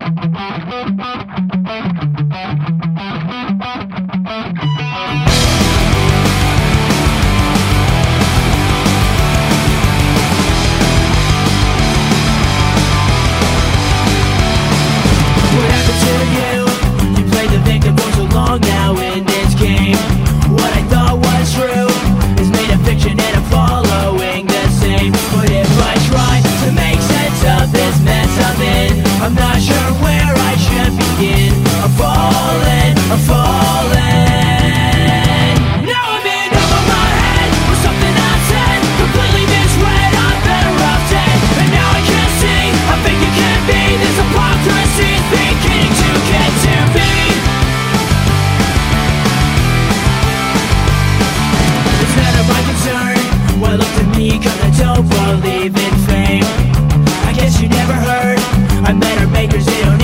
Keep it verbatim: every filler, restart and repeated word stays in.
Now in this game, what I thought was true is made a fiction and I'm following the same. But if I try to make sense of this mess I'm in, I'm not sure where I should begin. I'm falling, I'm falling. Now I'm in over my head with something I said, completely misread, I'm better off dead. And now I can't see, I think it can't be. This hypocrisy is beginning to get to me. My concern, well, look at me, cause I don't believe in fame. I guess you never heard, I met our makers, they don't